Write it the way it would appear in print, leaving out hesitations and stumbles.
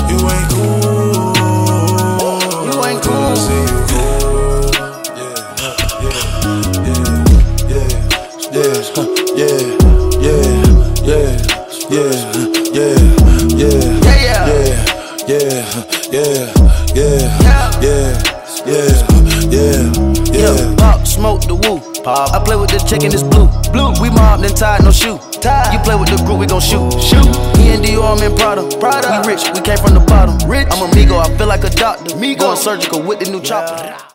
You ain't cool. You ain't cool. See you cool. Yeah, pop, smoke the woo. Pop. I play with the chicken, it's blue. Blue. We mobbed and tied, no shoe. Tied. You play with the group, we gon' shoot. Shoot. Me and Dior, I'm in Prada. Prada. We rich, we came from the bottom. Rich. I'm a Migo, I feel like a doctor. Migo. Going surgical with the new chopper.